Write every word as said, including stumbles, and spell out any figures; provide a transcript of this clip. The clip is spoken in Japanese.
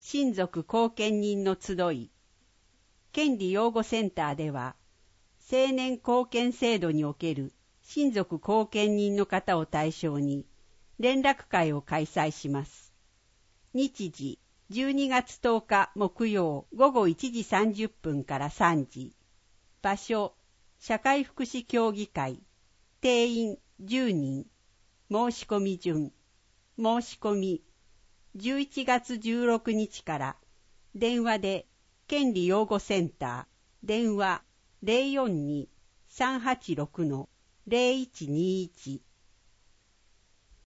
親族後見人の集い。権利擁護センターでは、成年後見制度における親族後見人の方を対象に連絡会を開催します。日時、じゅうにがつとおか木曜午後いちじさんじゅっぷんからさんじ。場所、社会福祉協議会。定員じゅうにん。申し込み順。申し込み、じゅういちがつじゅうろくにちから電話で権利擁護センター、電話 ゼロよんに さんはちろく ゼロいちにいち